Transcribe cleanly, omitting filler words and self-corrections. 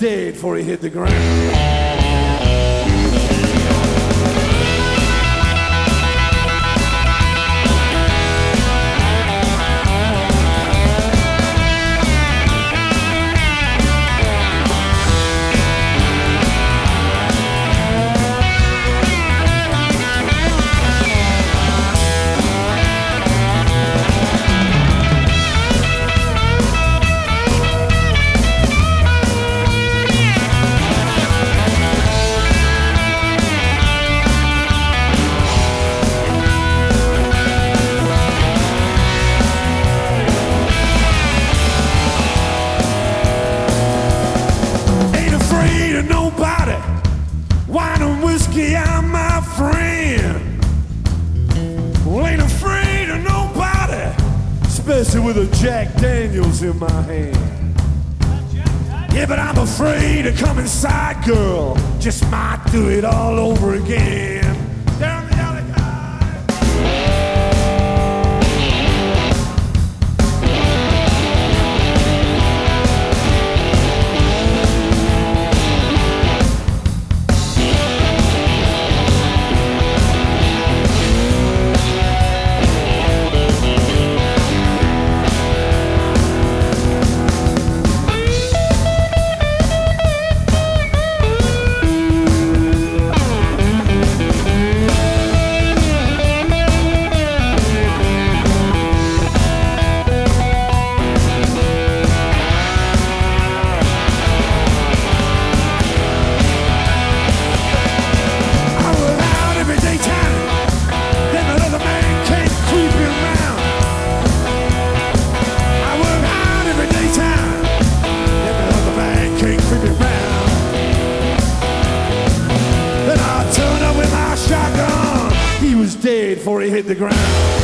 dead before he hit the ground. Wine and whiskey, I'm my friend. Well, ain't afraid of nobody, especially with a Jack Daniels in my hand. Yeah, but I'm afraid of coming inside, girl. Just might do it all over again. Down the alley, dead before he hit the ground.